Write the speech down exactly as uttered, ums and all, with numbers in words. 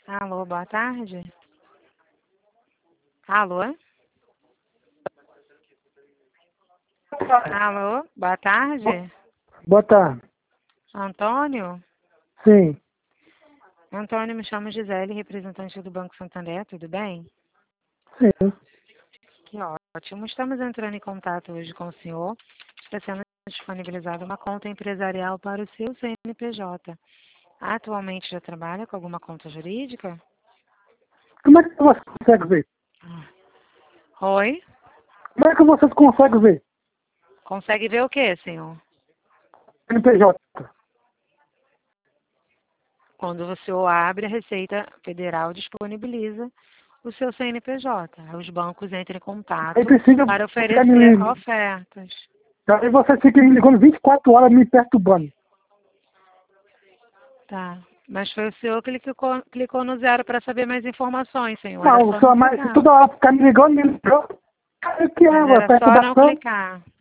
Alô, boa tarde. Alô? Alô, boa tarde. Boa tarde. Antônio? Sim. Antônio, me chamo Gisele, representante do Banco Santander, tudo bem? Sim. Que ótimo. Estamos entrando em contato hoje com o senhor. Está sendo disponibilizada uma conta empresarial para o seu C N P J. Atualmente já trabalha com alguma conta jurídica? Como é que você consegue ver? Oi? Como é que você consegue ver? Consegue ver o que, senhor? N P J. Quando o senhor abre, a Receita Federal disponibiliza o seu C N P J. Aí os bancos entram em contato Aí precisa para ficar me oferecer ligando. ofertas. Aí você fica me ligando vinte e quatro horas me perturbando. Tá. Mas foi o senhor que clicou, clicou no zero para saber mais informações, senhor. Era Não, só só não mais, se clicar. toda hora ficar me ligando, me ligando. O que é, Mas ué? era só não Perturbação? clicar.